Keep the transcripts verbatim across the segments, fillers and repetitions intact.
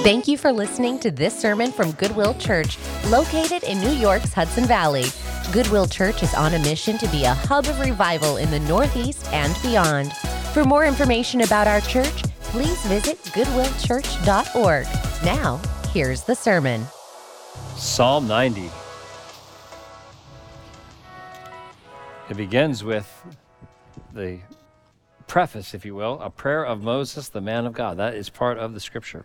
Thank you for listening to this sermon from Goodwill Church, located in New York's Hudson Valley. Goodwill Church is on a mission to be a hub of revival in the Northeast and beyond. For more information about our church, please visit goodwill church dot org. Now, here's the sermon. Psalm ninety. It begins with the preface, if you will, a prayer of Moses, the man of God. That is part of the scripture.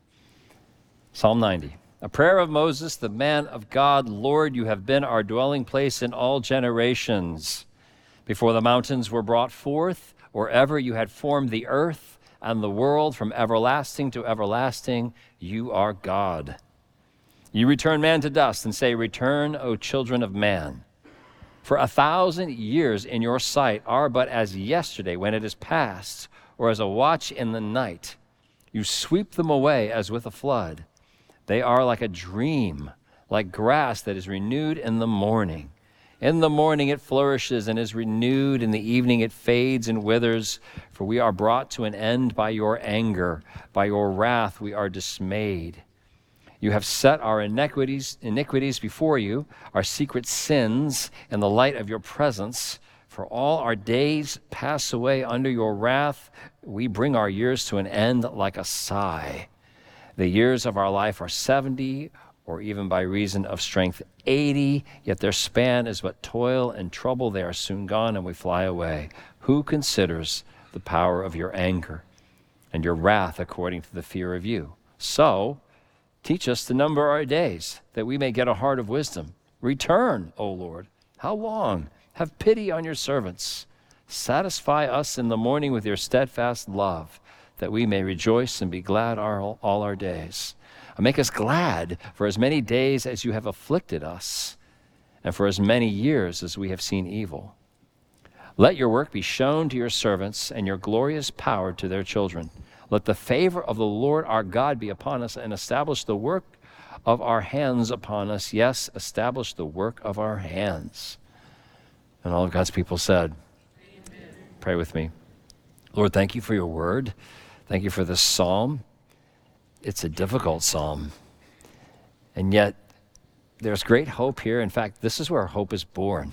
Psalm ninety. A prayer of Moses, the man of God. Lord, you have been our dwelling place in all generations. Before the mountains were brought forth, or ever you had formed the earth and the world, from everlasting to everlasting, you are God. You return man to dust and say, return, O children of man. For a thousand years in your sight are but as yesterday when it is past, or as a watch in the night. You sweep them away as with a flood. They are like a dream, like grass that is renewed in the morning. In the morning it flourishes and is renewed. In the evening it fades and withers. For we are brought to an end by your anger. By your wrath we are dismayed. You have set our iniquities, iniquities before you, our secret sins in the light of your presence. For all our days pass away under your wrath. We bring our years to an end like a sigh. The years of our life are seventy, or even by reason of strength eighty, yet their span is but toil and trouble. They are soon gone and we fly away. Who considers the power of your anger and your wrath according to the fear of you? So, teach us to number our days, that we may get a heart of wisdom. Return, O Lord. How long? Have pity on your servants. Satisfy us in the morning with your steadfast love, that we may rejoice and be glad all, all our days. Make us glad for as many days as you have afflicted us, and for as many years as we have seen evil. Let your work be shown to your servants, and your glorious power to their children. Let the favor of the Lord our God be upon us, and establish the work of our hands upon us. Yes, establish the work of our hands. And all of God's people said, amen. Pray with me. Lord, thank you for your word. Thank you for this psalm. It's a difficult psalm. And yet, there's great hope here. In fact, this is where hope is born.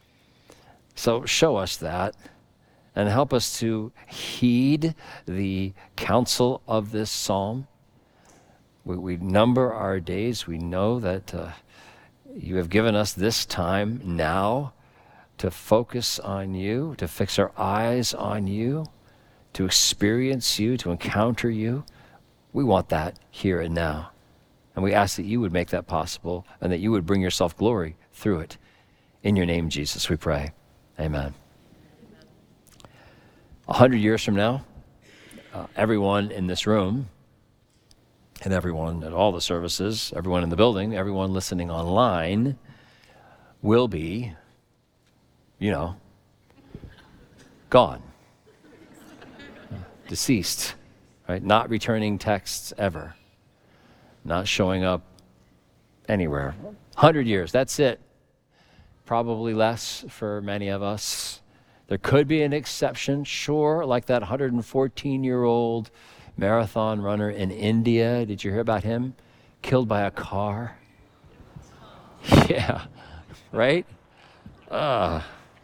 So show us that, and help us to heed the counsel of this psalm. We, we number our days. We know that uh, you have given us this time now to focus on you, to fix our eyes on you, to experience you, to encounter you. We want that here and now. And we ask that you would make that possible, and that you would bring yourself glory through it. In your name, Jesus, we pray. Amen. A hundred years from now, uh, everyone in this room, and everyone at all the services, everyone in the building, everyone listening online, will be, you know, gone. Deceased, right? Not returning texts ever. Not showing up anywhere. Hundred years, that's it. Probably less for many of us. There could be an exception, sure, like that one hundred fourteen-year-old marathon runner in India. Did you hear about him? Killed by a car. Yeah, right? Uh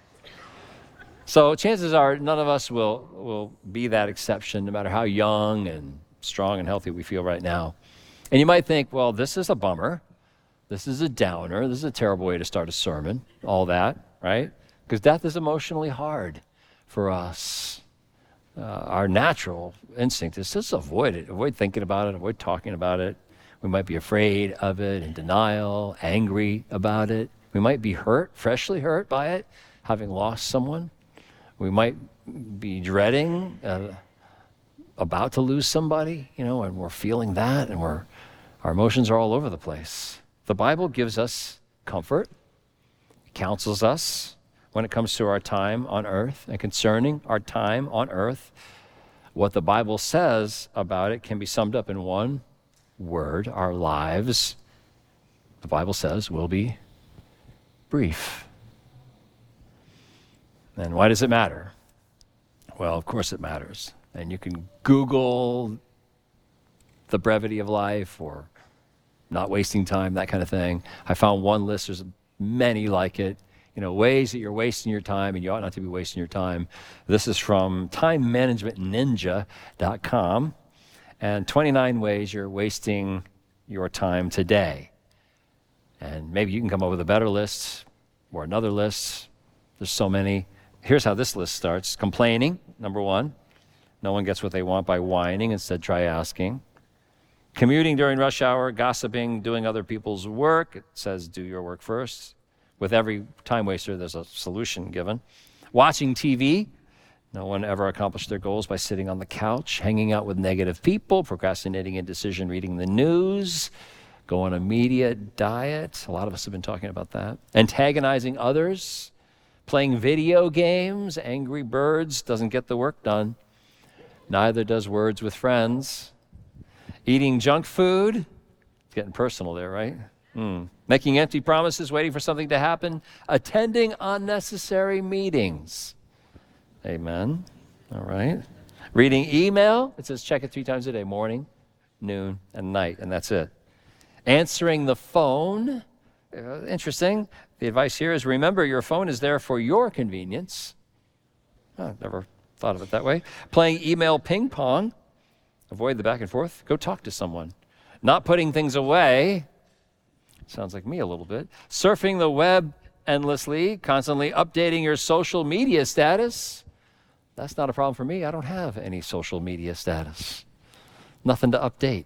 So chances are none of us will, will be that exception, no matter how young and strong and healthy we feel right now. And you might think, well, this is a bummer. This is a downer. This is a terrible way to start a sermon, all that, right? Because death is emotionally hard for us. Uh, our natural instinct is just avoid it, avoid thinking about it, avoid talking about it. We might be afraid of it, in denial, angry about it. We might be hurt, freshly hurt by it, having lost someone. We might be dreading, uh, about to lose somebody, you know, and we're feeling that, and we're, our emotions are all over the place. The Bible gives us comfort, counsels us when it comes to our time on earth, and concerning our time on earth. What the Bible says about it can be summed up in one word: our lives, the Bible says, will be brief. And why does it matter? Well, of course it matters. And you can Google the brevity of life or not wasting time, that kind of thing. I found one list, there's many like it, you know, ways that you're wasting your time and you ought not to be wasting your time. This is from time management ninja dot com, and twenty-nine ways you're wasting your time today. And maybe you can come up with a better list or another list. There's so many. Here's how this list starts. Complaining, number one. No one gets what they want by whining. Instead, try asking. Commuting during rush hour, gossiping, doing other people's work. It says do your work first. With every time waster, there's a solution given. Watching T V. No one ever accomplished their goals by sitting on the couch, hanging out with negative people, procrastinating a decision, reading the news, go on a media diet. A lot of us have been talking about that. Antagonizing others, playing video games. Angry Birds doesn't get the work done. Neither does Words with Friends. Eating junk food. It's getting personal there, right? Mm. Making empty promises, waiting for something to happen. Attending unnecessary meetings. Amen. All right. Reading email. It says check it three times a day, morning, noon, and night, and that's it. Answering the phone. Uh, interesting. The advice here is remember your phone is there for your convenience. Oh, never thought of it that way. Playing email ping pong. Avoid the back and forth. Go talk to someone. Not putting things away. Sounds like me a little bit. Surfing the web endlessly, constantly updating your social media status. That's not a problem for me. I don't have any social media status. Nothing to update.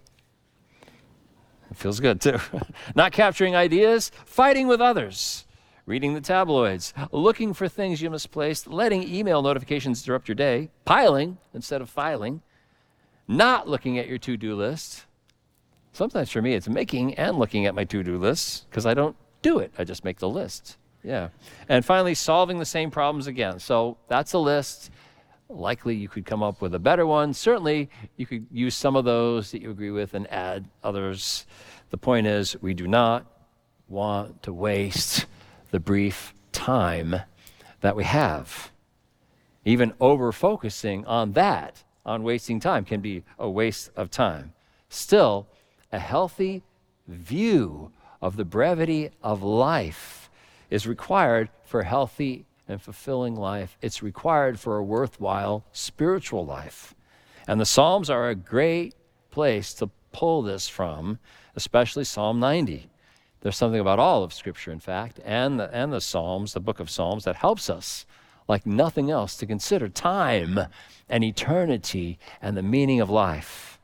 It feels good too. Not capturing ideas, fighting with others, reading the tabloids, looking for things you misplaced, letting email notifications interrupt your day, piling instead of filing, not looking at your to-do list. Sometimes for me, it's making and looking at my to-do list because I don't do it. I just make the list. Yeah. And finally, solving the same problems again. So that's a list. Likely you could come up with a better one. Certainly you could use some of those that you agree with and add others. The point is we do not want to waste the brief time that we have. Even over-focusing on that, on wasting time, can be a waste of time. Still, a healthy view of the brevity of life is required for a healthy and fulfilling life. It's required for a worthwhile spiritual life. And the Psalms are a great place to pull this from, especially Psalm ninety. There's something about all of Scripture, in fact, and the, and the Psalms, the book of Psalms, that helps us, like nothing else, to consider time and eternity and the meaning of life.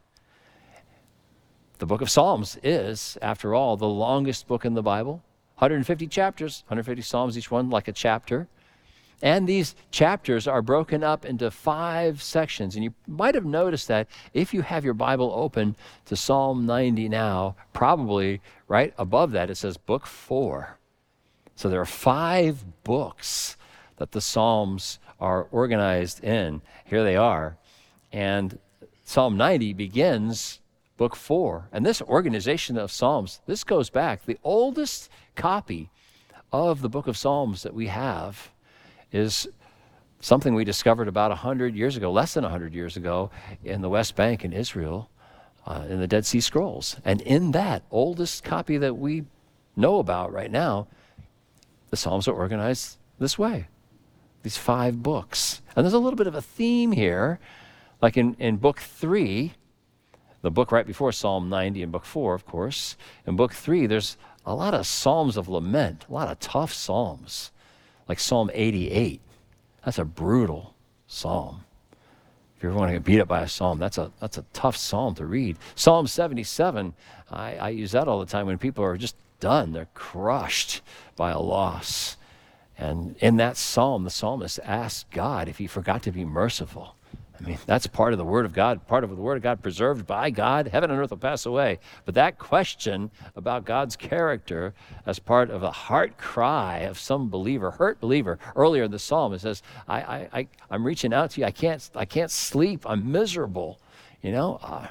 The book of Psalms is, after all, the longest book in the Bible. one hundred fifty chapters, one hundred fifty Psalms, each one like a chapter. And these chapters are broken up into five sections. And you might have noticed that if you have your Bible open to Psalm ninety now, probably right above that it says book four. So there are five books that the Psalms are organized in. Here they are. And Psalm ninety begins book four. And this organization of Psalms, this goes back. The oldest copy of the book of Psalms that we have is something we discovered about one hundred years ago, less than one hundred years ago, in the West Bank in Israel, uh, in the Dead Sea Scrolls. And in that oldest copy that we know about right now, the Psalms are organized this way, these five books. And there's a little bit of a theme here, like in, in book three, the book right before Psalm ninety and book four, of course. In book three, there's a lot of psalms of lament, a lot of tough psalms. Like Psalm eighty-eight, that's a brutal psalm. If you ever want to get beat up by a psalm, that's a that's a tough psalm to read. Psalm seventy-seven, I, I use that all the time when people are just done. They're crushed by a loss. And in that psalm, the psalmist asks God if he forgot to be merciful. I mean, that's part of the Word of God, part of the Word of God preserved by God. Heaven and earth will pass away. But that question about God's character as part of a heart cry of some believer, hurt believer, earlier in the psalm, it says, I, I, I, I'm reaching out to you. I can't, I can't sleep. I'm miserable. You know, uh,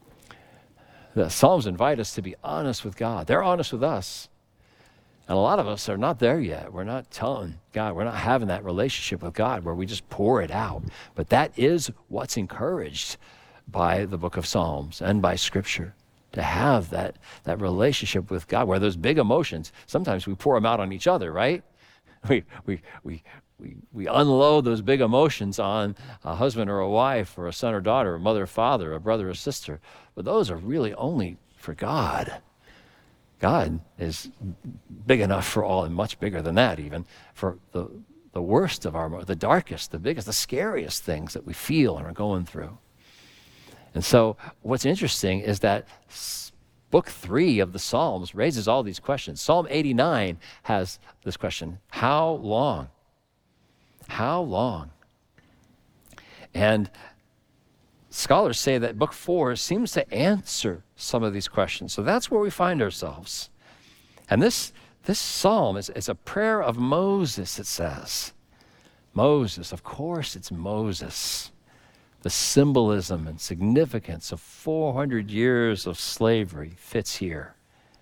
the Psalms invite us to be honest with God. They're honest with us. And a lot of us are not there yet. We're not telling God, we're not having that relationship with God where we just pour it out. But that is what's encouraged by the book of Psalms and by Scripture, to have that, that relationship with God where those big emotions, sometimes we pour them out on each other, right? We, we, we, we, we unload those big emotions on a husband or a wife or a son or daughter, a mother or father, a brother or sister. But those are really only for God. God is big enough for all, and much bigger than that even, for the, the worst of our, the darkest, the biggest, the scariest things that we feel and are going through. And so what's interesting is that book three of the Psalms raises all these questions. Psalm eighty-nine has this question: how long? How long? And scholars say that book four seems to answer some of these questions. So that's where we find ourselves. And this, this psalm is, is a prayer of Moses, it says. Moses, of course it's Moses. The symbolism and significance of four hundred years of slavery fits here.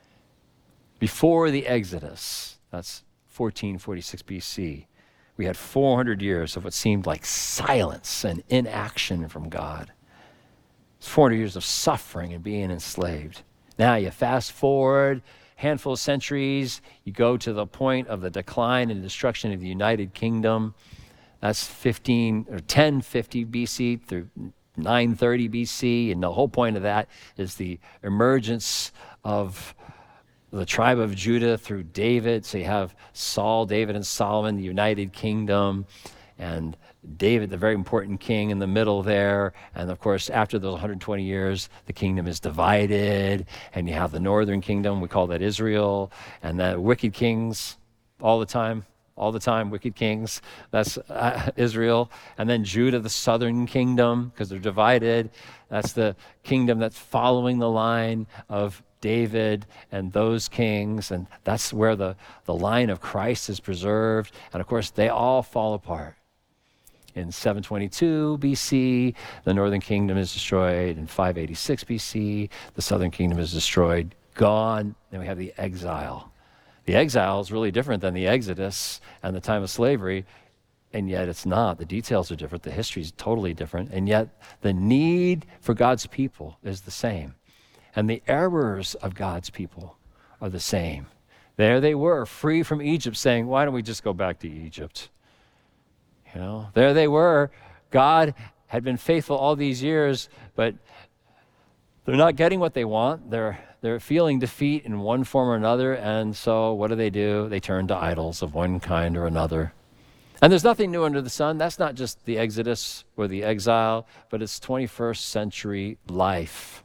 Before the Exodus, that's fourteen forty-six B C, we had four hundred years of what seemed like silence and inaction from God. It's four hundred years of suffering and being enslaved. Now you fast forward a handful of centuries, you go to the point of the decline and destruction of the United Kingdom. That's fifteen or ten fifty B C through nine thirty B C, and the whole point of that is the emergence of the tribe of Judah through David. So you have Saul, David, and Solomon, the United Kingdom, and David, the very important king, in the middle there. And of course, after those one hundred twenty years, the kingdom is divided, and you have the northern kingdom, we call that Israel, and the wicked kings all the time. all the time, wicked kings, that's uh, Israel. And then Judah, the southern kingdom, because they're divided. That's the kingdom that's following the line of David and those kings. And that's where the, the line of Christ is preserved. And of course, they all fall apart. In seven twenty-two B C, the northern kingdom is destroyed. In five eighty-six B C, the southern kingdom is destroyed, gone. Then we have the exile. The exile is really different than the Exodus and the time of slavery, and yet it's not. The details are different. The history is totally different, and yet the need for God's people is the same, and the errors of God's people are the same. There they were, free from Egypt, saying, why don't we just go back to Egypt? You know, there they were. God had been faithful all these years, but they're not getting what they want. They're They're feeling defeat in one form or another, and so what do they do? They turn to idols of one kind or another. And there's nothing new under the sun. That's not just the Exodus or the exile, but it's twenty-first century life.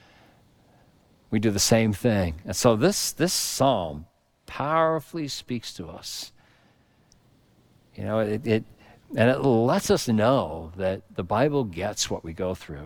We do the same thing. And so this, this psalm powerfully speaks to us. You know, it, it and it lets us know that the Bible gets what we go through.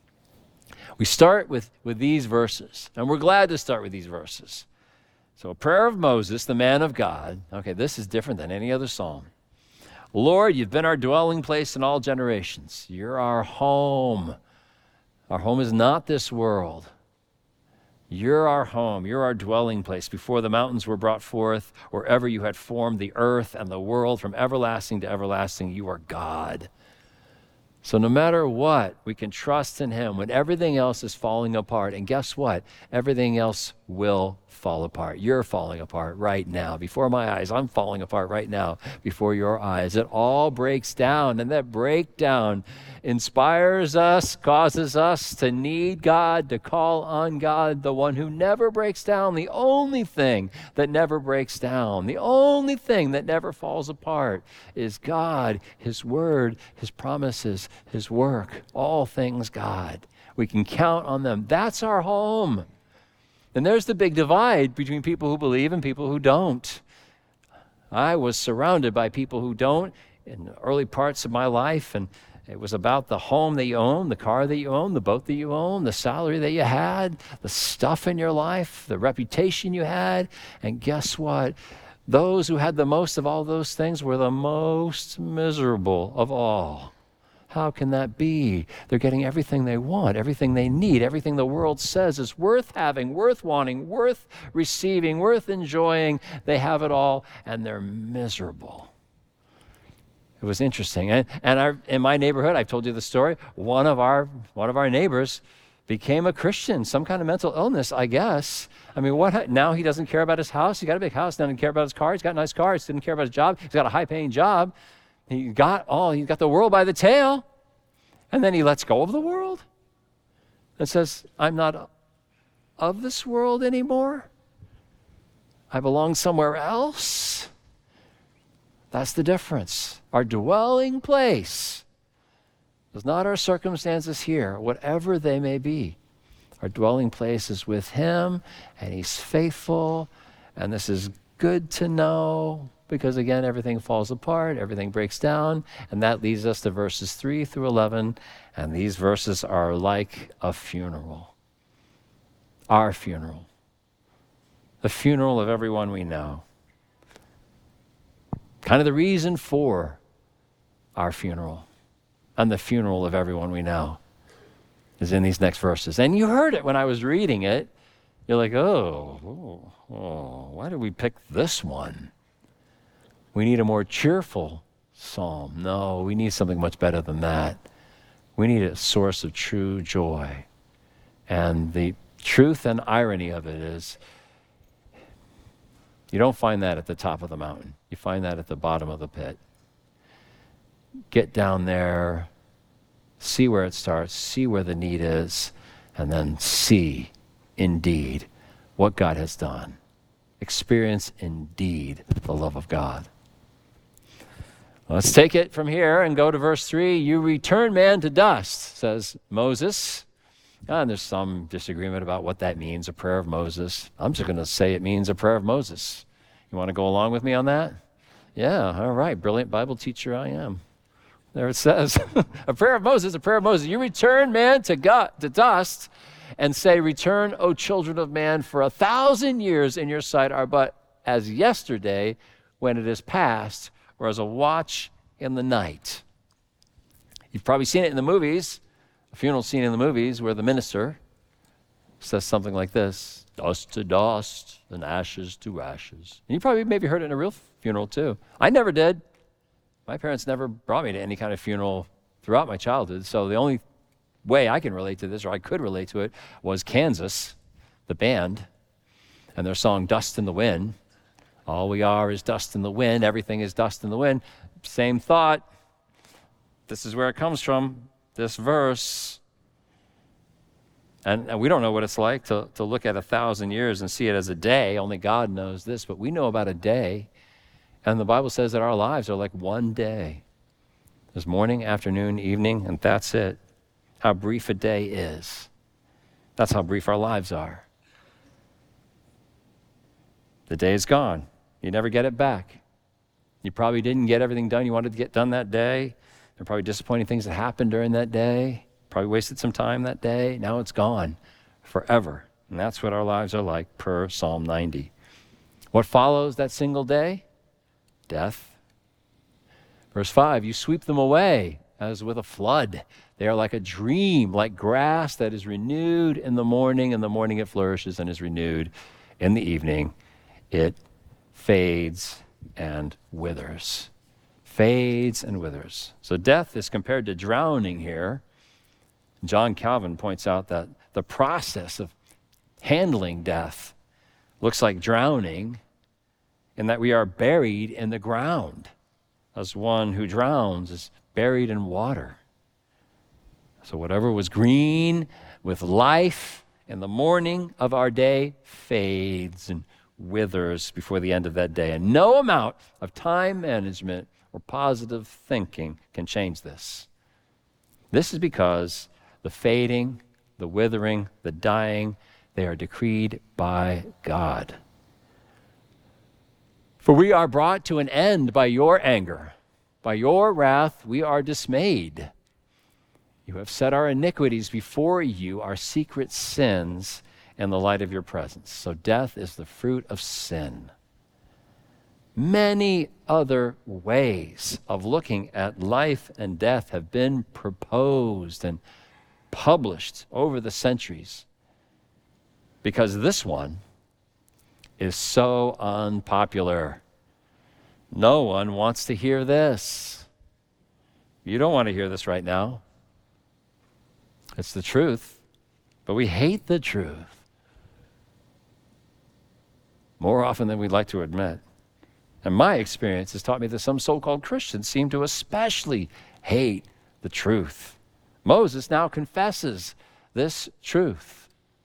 We start with, with these verses, and we're glad to start with these verses. So a prayer of Moses, the man of God. Okay, this is different than any other psalm. Lord, you've been our dwelling place in all generations. You're our home. Our home is not this world. You're our home. You're our dwelling place. Before the mountains were brought forth, or ever you had formed the earth and the world, from everlasting to everlasting, you are God. So no matter what, we can trust in him when everything else is falling apart. And guess what? Everything else will fall apart. You're falling apart right now. Before my eyes, I'm falling apart right now before your eyes. It all breaks down, and that breakdown inspires us, causes us to need God, to call on God, the one who never breaks down, the only thing that never breaks down, the only thing that never falls apart is God, his word, his promises, his work, all things God. We can count on them. That's our home. And there's the big divide between people who believe and people who don't. I was surrounded by people who don't in the early parts of my life, and it was about the home that you own, the car that you own, the boat that you own, the salary that you had, the stuff in your life, the reputation you had. And guess what? Those who had the most of all those things were the most miserable of all. How can that be? They're getting everything they want, everything they need, everything the world says is worth having, worth wanting, worth receiving, worth enjoying. They have it all, and they're miserable. It was interesting. And, and our, in my neighborhood, I've told you the story, one of our one of our neighbors became a Christian, some kind of mental illness, I guess. I mean, what? Now he doesn't care about his house. He got a big house, doesn't care about his car. He's got a nice car. He didn't care about his job. He's got a high-paying job. He got all, he got the world by the tail. And then he lets go of the world and says, I'm not of this world anymore. I belong somewhere else. That's the difference. Our dwelling place is not our circumstances here, whatever they may be. Our dwelling place is with him, and he's faithful, and this is good to know, because again, everything falls apart, everything breaks down, and that leads us to verses three through eleven, and these verses are like a funeral. Our funeral. The funeral of everyone we know. Kind of the reason for our funeral and the funeral of everyone we know is in these next verses. And you heard it when I was reading it. You're like, oh, oh, oh, why did we pick this one? We need a more cheerful psalm. No, we need something much better than that. We need a source of true joy. And the truth and irony of it is, you don't find that at the top of the mountain. You find that at the bottom of the pit. Get down there, see where it starts, see where the need is, and then see, indeed, what God has done. Experience, indeed, the love of God. Let's take it from here and go to verse three. You return man to dust, says Moses. And there's some disagreement about what that means, a prayer of Moses. I'm just going to say it means a prayer of Moses. You want to go along with me on that? Yeah, all right. Brilliant Bible teacher I am. There it says, a prayer of Moses, a prayer of Moses. You return man to, God, to dust and say, return, O children of man, for a thousand years in your sight are but as yesterday when it is past, or as a watch in the night. You've probably seen it in the movies. A funeral scene in the movies where the minister says something like this, dust to dust and ashes to ashes. And you probably maybe heard it in a real funeral too. I never did. My parents never brought me to any kind of funeral throughout my childhood, so the only way I can relate to this, or I could relate to it, was Kansas, the band, and their song Dust in the Wind. All we are is dust in the wind. Everything is dust in the wind. Same thought. This is where it comes from. This verse, and, and we don't know what it's like to, to look at a thousand years and see it as a day. Only God knows this, but we know about a day. And the Bible says that our lives are like one day. There's morning, afternoon, evening, and that's it. How brief a day is. That's how brief our lives are. The day is gone. You never get it back. You probably didn't get everything done you wanted to get done that day. There are probably disappointing things that happened during that day. Probably wasted some time that day. Now it's gone forever. And that's what our lives are like per Psalm ninety. What follows that single day? Death. Verse five, you sweep them away as with a flood. They are like a dream, like grass that is renewed in the morning. In the morning it flourishes and is renewed. In the evening it fades and withers. Fades and withers. So death is compared to drowning here. John Calvin points out that the process of handling death looks like drowning, in that we are buried in the ground, as one who drowns is buried in water. So whatever was green with life in the morning of our day fades and withers before the end of that day. And no amount of time management or positive thinking can change this. This is because the fading, the withering, the dying, they are decreed by God. For we are brought to an end by your anger. By your wrath we are dismayed. You have set our iniquities before you, our secret sins, in the light of your presence. So death is the fruit of sin. Many other ways of looking at life and death have been proposed and published over the centuries, because this one is so unpopular. No one wants to hear this. You don't want to hear this right now. It's the truth, but we hate the truth more often than we'd like to admit. And my experience has taught me that some so-called Christians seem to especially hate the truth. Moses now confesses this truth.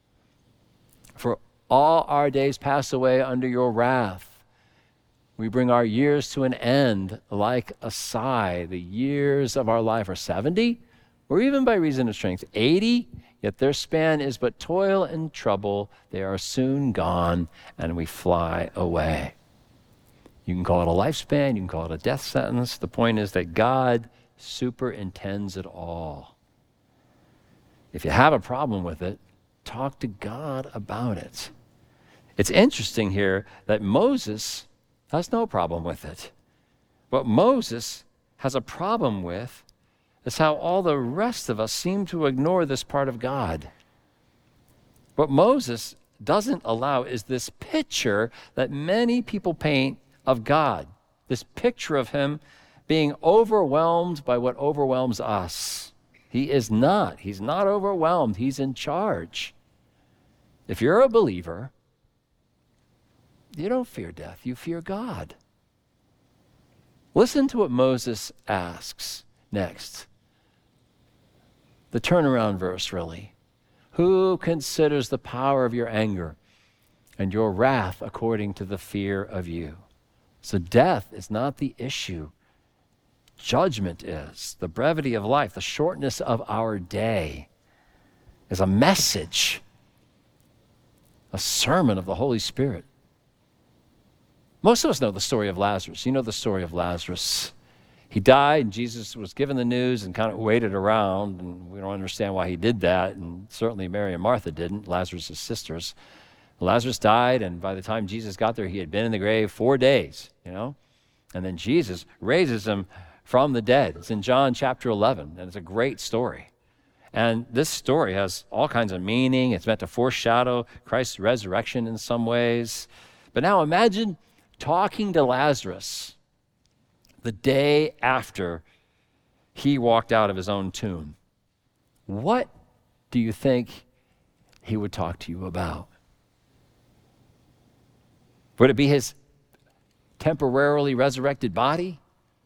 For all our days pass away under your wrath. We bring our years to an end like a sigh. The years of our life are seventy, or even by reason of strength, eighty, yet their span is but toil and trouble. They are soon gone, and we fly away. You can call it a lifespan, you can call it a death sentence. The point is that God superintends it all. If you have a problem with it, talk to God about it. It's interesting here that Moses has no problem with it. What Moses has a problem with is how all the rest of us seem to ignore this part of God. What Moses doesn't allow is this picture that many people paint of God, this picture of him being overwhelmed by what overwhelms us. He is not. He's not overwhelmed. He's in charge. If you're a believer, you don't fear death. You fear God. Listen to what Moses asks next. The turnaround verse, really. Who considers the power of your anger and your wrath according to the fear of you? So death is not the issue. Judgment is. The brevity of life, the shortness of our day is a message, a sermon of the Holy Spirit. Most of us know the story of Lazarus. You know the story of Lazarus. He died, and Jesus was given the news and kind of waited around, and we don't understand why he did that, and certainly Mary and Martha didn't, Lazarus' sisters. Lazarus died, and by the time Jesus got there, he had been in the grave four days, you know? And then Jesus raises him from the dead. It's in John chapter eleven, and it's a great story. And this story has all kinds of meaning. It's meant to foreshadow Christ's resurrection in some ways. But now imagine talking to Lazarus the day after he walked out of his own tomb. What do you think he would talk to you about? Would it be his temporarily resurrected body?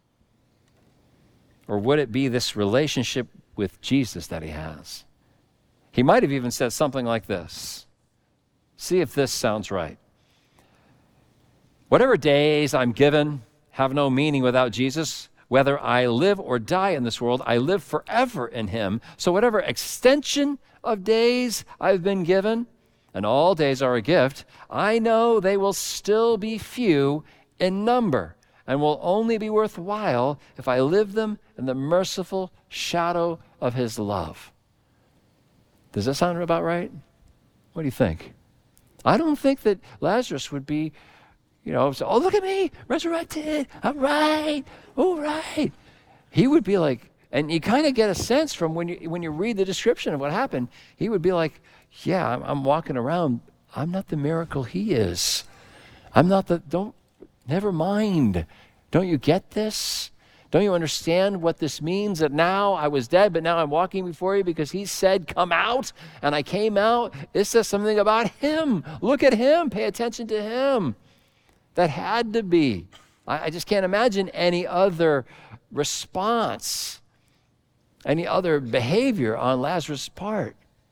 Or would it be this relationship with Jesus that he has? He might have even said something like this. See if this sounds right. Whatever days I'm given have no meaning without Jesus. Whether I live or die in this world, I live forever in him. So whatever extension of days I've been given, and all days are a gift, I know they will still be few in number and will only be worthwhile if I live them in the merciful shadow of his love. Does that sound about right? What do you think? I don't think that Lazarus would be, you know, so, oh, look at me, resurrected, all right, all right. He would be like, and you kind of get a sense from when you when you read the description of what happened, he would be like, yeah, I'm, I'm walking around, I'm not the miracle he is. I'm not the, don't, never mind. Don't you get this? Don't you understand what this means? That now I was dead, but now I'm walking before you because he said, come out, and I came out. It says something about him. Look at him. Pay attention to him. That had to be. I, I just can't imagine any other response, any other behavior on Lazarus' part.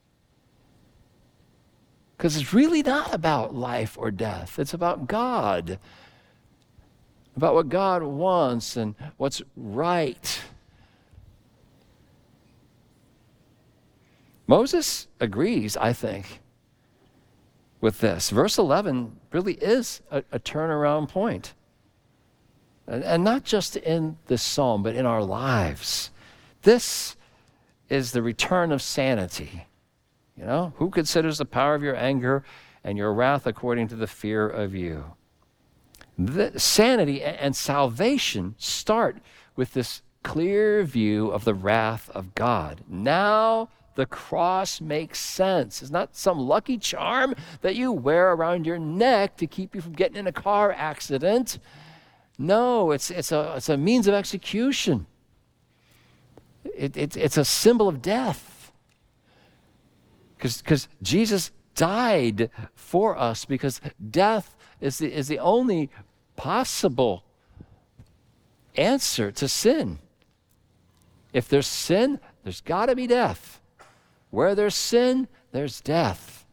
Because it's really not about life or death. It's about God. About what God wants and what's right. Moses agrees, I think, with this. Verse eleven really is a, a turnaround point. And, and not just in this psalm, but in our lives. This is the return of sanity. You know, who considers the power of your anger and your wrath according to the fear of you? The sanity and salvation start with this clear view of the wrath of God. Now the cross makes sense. It's not some lucky charm that you wear around your neck to keep you from getting in a car accident. No, it's, it's, a, it's a means of execution. it, it, it's a symbol of death. Because Jesus died for us, because death is the, is the only possible answer to sin. If there's sin, there's got to be death. Where there's sin, there's death.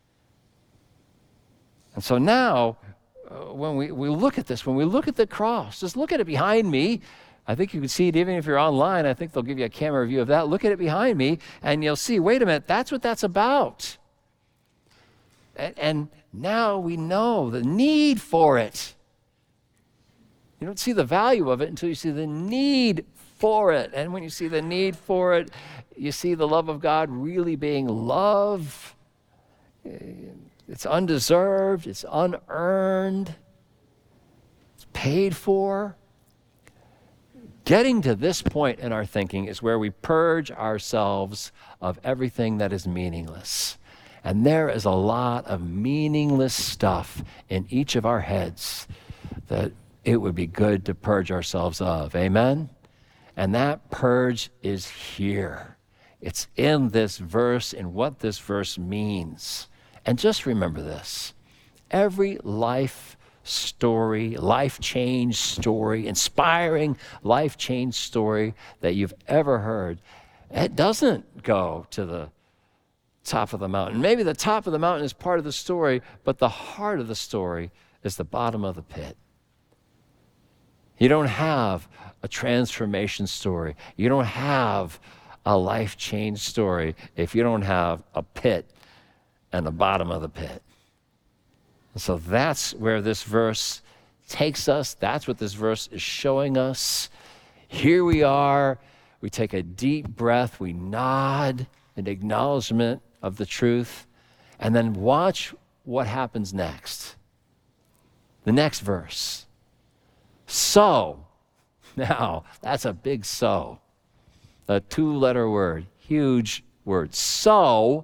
And so now, uh, when we, we look at this, when we look at the cross, just look at it behind me. I think you can see it even if you're online. I think they'll give you a camera view of that. Look at it behind me, and you'll see, wait a minute, that's what that's about. And, and now we know the need for it. You don't see the value of it until you see the need for it. And when you see the need for it, you see the love of God really being love. It's undeserved. It's unearned. It's paid for. Getting to this point in our thinking is where we purge ourselves of everything that is meaningless. And there is a lot of meaningless stuff in each of our heads that it would be good to purge ourselves of. Amen? And that purge is here. It's in this verse and what this verse means. And just remember this. Every life story, life change story, inspiring life change story that you've ever heard, it doesn't go to the top of the mountain. Maybe the top of the mountain is part of the story, but the heart of the story is the bottom of the pit. You don't have a transformation story. You don't have a life change story if you don't have a pit and the bottom of the pit. And so that's where this verse takes us. That's what this verse is showing us. Here we are. We take a deep breath. We nod in acknowledgement of the truth. And then watch what happens next. The next verse. So, now, that's a big so. A two-letter word, huge word. So,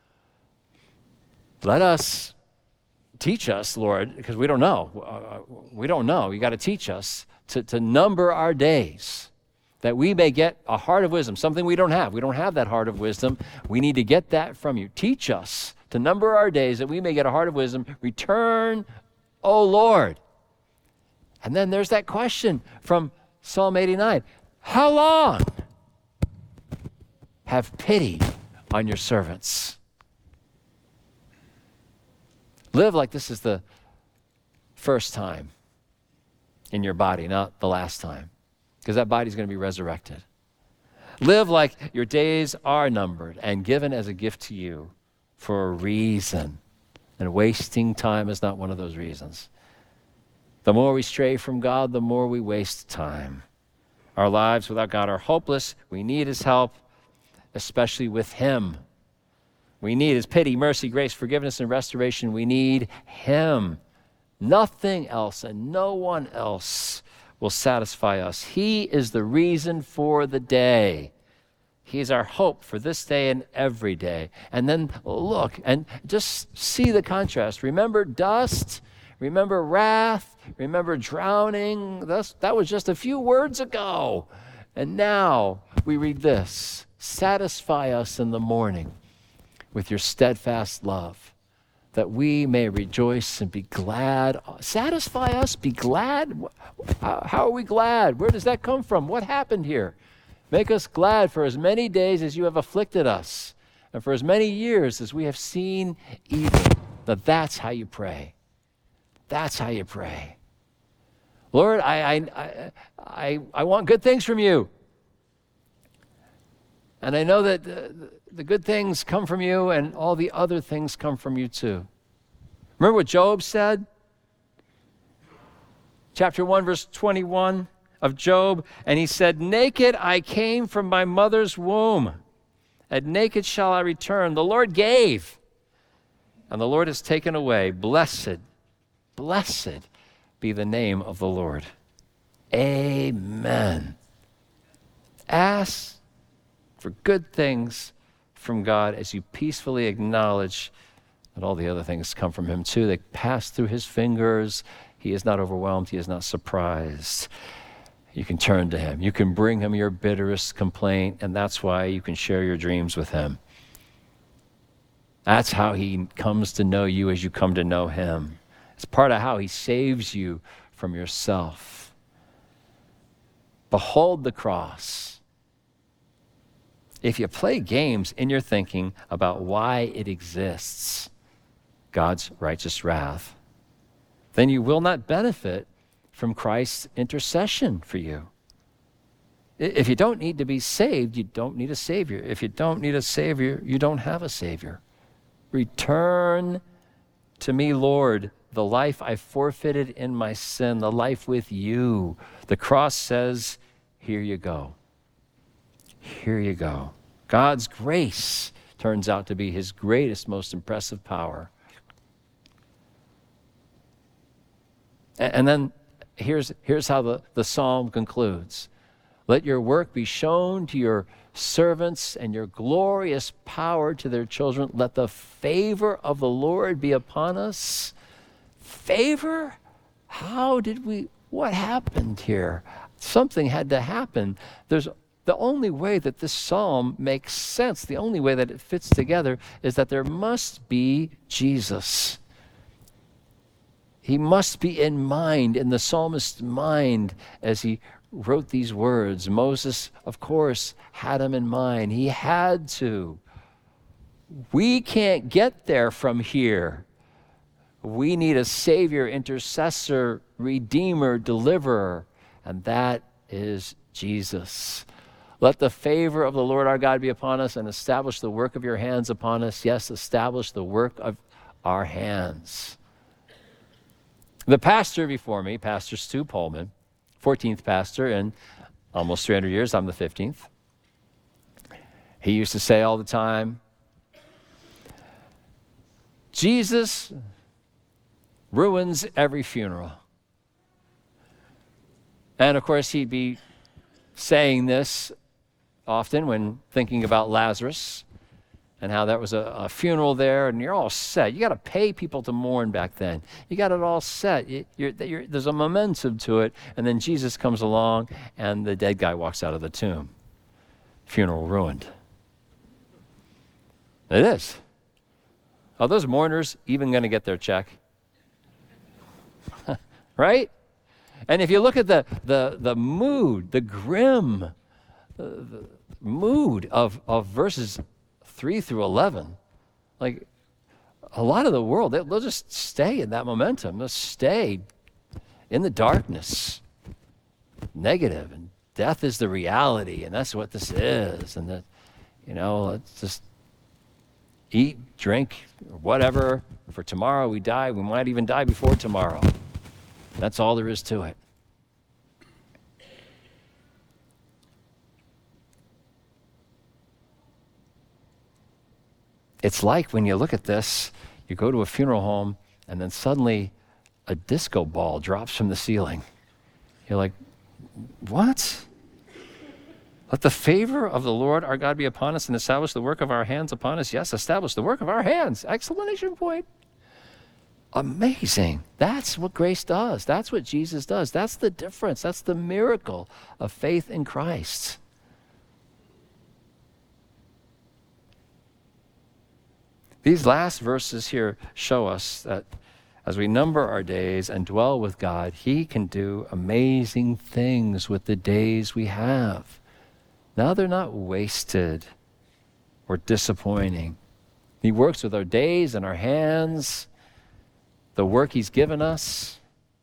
let us, teach us, Lord, because we don't know. Uh, we don't know. You got to teach us to, to number our days, that we may get a heart of wisdom, something we don't have. We don't have that heart of wisdom. We need to get that from you. Teach us to number our days, that we may get a heart of wisdom. Return, O Lord. And then there's that question from Psalm eighty-nine. How long? Have pity on your servants. Live like this is the first time in your body, not the last time, because that body's going to be resurrected. Live like your days are numbered and given as a gift to you for a reason. And wasting time is not one of those reasons. The more we stray from God, the more we waste time. Our lives without God are hopeless. We need His help, especially with Him. We need His pity, mercy, grace, forgiveness, and restoration. We need Him. Nothing else and no one else will satisfy us. He is the reason for the day. He is our hope for this day and every day. And then look and just see the contrast. Remember dust. Remember wrath. Remember drowning. That's, that was just a few words ago. And now we read this. Satisfy us in the morning with your steadfast love, that we may rejoice and be glad. Satisfy us, be glad. How, how are we glad? Where does that come from? What happened here? Make us glad for as many days as you have afflicted us, and for as many years as we have seen evil. That that's how you pray. That's how you pray. Lord, I, I, I, I want good things from you. And I know that the, the good things come from you and all the other things come from you too. Remember what Job said? Chapter one, verse twenty-one of Job. And he said, naked I came from my mother's womb, and naked shall I return. The Lord gave, and the Lord has taken away. Blessed, blessed be the name of the Lord. Amen. Ask for good things from God as you peacefully acknowledge that all the other things come from Him too. They pass through His fingers. He is not overwhelmed. He is not surprised. You can turn to him. You can bring him your bitterest complaint, and that's why you can share your dreams with him. That's how he comes to know you as you come to know him. It's part of how he saves you from yourself. Behold the cross. If you play games in your thinking about why it exists, God's righteous wrath, then you will not benefit from Christ's intercession for you. If you don't need to be saved, you don't need a Savior. If you don't need a Savior, you don't have a Savior. Return to me, Lord, the life I forfeited in my sin, the life with you. The cross says, here you go. Here you go. God's grace turns out to be his greatest, most impressive power. And then here's, here's how the, the psalm concludes. Let your work be shown to your servants and your glorious power to their children. Let the favor of the Lord be upon us. Favor? How did we, what happened here? Something had to happen. There's the only way that this psalm makes sense, the only way that it fits together is that there must be Jesus. He must be in mind, in the psalmist's mind, as he wrote these words. Moses, of course, had him in mind. He had to. We can't get there from here. We need a Savior, intercessor, redeemer, deliverer, and that is Jesus. Let the favor of the Lord our God be upon us and establish the work of your hands upon us. Yes, establish the work of our hands. The pastor before me, Pastor Stu Pullman, fourteenth pastor in almost three hundred years, I'm the fifteenth. He used to say all the time, Jesus ruins every funeral. And of course, he'd be saying this often when thinking about Lazarus and how that was a, a funeral there, and you're all set. You got to pay people to mourn back then. You got it all set. You, you're, you're, there's a momentum to it, and then Jesus comes along, and the dead guy walks out of the tomb. Funeral ruined. It is. Are those mourners even going to get their check? Right? And if you look at the the the mood, the grim uh, the mood of, of verses three through eleven, like a lot of the world, they'll, they'll just stay in that momentum. They'll stay in the darkness, negative, and death is the reality, and that's what this is. And that, you know, let's just eat, drink, or whatever. For tomorrow we die. We might even die before tomorrow. That's all there is to it. It's like when you look at this, you go to a funeral home, and then suddenly a disco ball drops from the ceiling. You're like, what? Let the favor of the Lord our God be upon us and establish the work of our hands upon us. Yes, establish the work of our hands. Exclamation point. Amazing. That's what grace does. That's what Jesus does. That's the difference. That's the miracle of faith in Christ. These last verses here show us that as we number our days and dwell with God, he can do amazing things with the days we have. Now they're not wasted or disappointing. He works with our days and our hands, the work he's given us.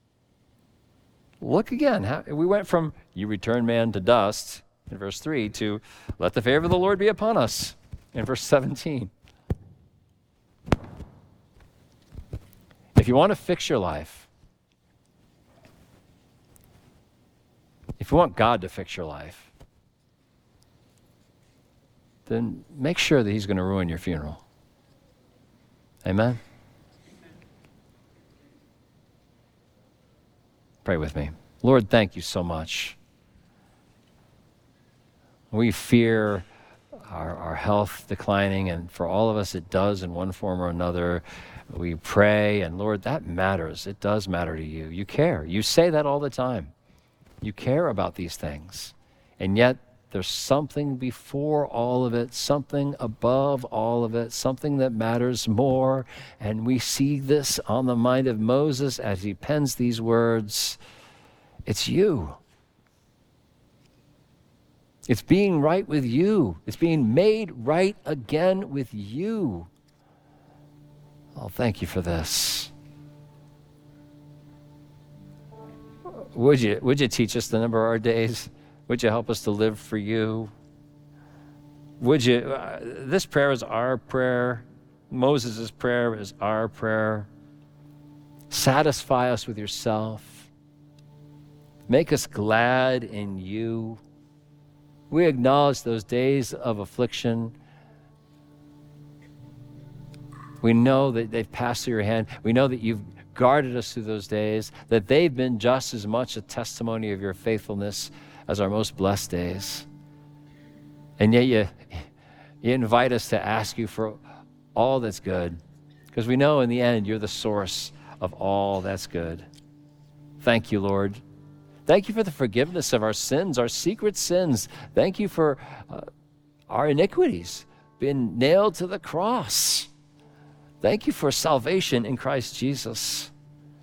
Look again. How, we went from you return man to dust in verse three to let the favor of the Lord be upon us in verse seventeen. If you want to fix your life, if you want God to fix your life, then make sure that he's going to ruin your funeral. Amen? Pray with me. Lord, thank you so much. We fear our, our health declining, and for all of us it does in one form or another. We pray, and Lord, that matters. It does matter to you. You care. You say that all the time. You care about these things. And yet there's something before all of it, something above all of it, something that matters more. And we see this on the mind of Moses as he pens these words. It's you. It's being right with you. It's being made right again with you. Oh, thank you for this. Would you, would you teach us the number of our days? Would you help us to live for you? Would you, uh, this prayer is our prayer. Moses' prayer is our prayer. Satisfy us with yourself. Make us glad in you. We acknowledge those days of affliction. We know that they've passed through your hand. We know that you've guarded us through those days, that they've been just as much a testimony of your faithfulness as our most blessed days. And yet you, you invite us to ask you for all that's good, because we know in the end you're the source of all that's good. Thank you, Lord. Thank you for the forgiveness of our sins, our secret sins. Thank you for uh, our iniquities being nailed to the cross. Thank you for salvation in Christ Jesus.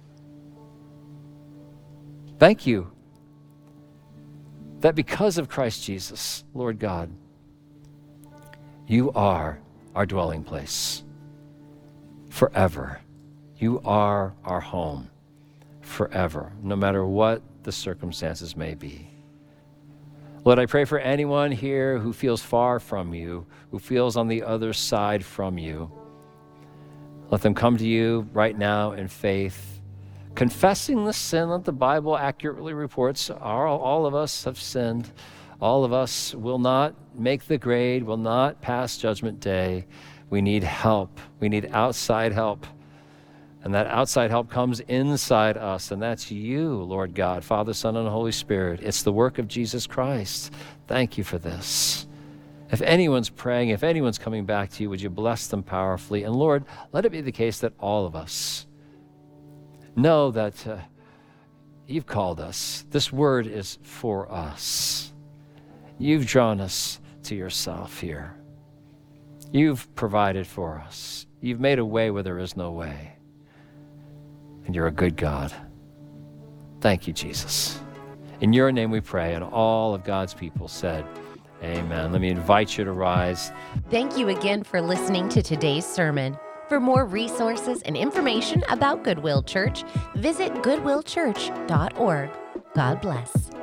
Thank you that because of Christ Jesus, Lord God, you are our dwelling place forever. You are our home forever, no matter what the circumstances may be. Lord, I pray for anyone here who feels far from you, who feels on the other side from you. Let them come to you right now in faith, confessing the sin that the Bible accurately reports. All, all of us have sinned. All of us will not make the grade, will not pass judgment day. We need help. We need outside help. And that outside help comes inside us, and that's you, Lord God, Father, Son, and Holy Spirit. It's the work of Jesus Christ. Thank you for this. If anyone's praying, if anyone's coming back to you, would you bless them powerfully? And Lord, let it be the case that all of us know that uh, you've called us. This word is for us. You've drawn us to yourself here. You've provided for us. You've made a way where there is no way. And you're a good God. Thank you, Jesus. In your name we pray, and all of God's people said, amen. Let me invite you to rise. Thank you again for listening to today's sermon. For more resources and information about Goodwill Church, visit goodwill church dot org. God bless.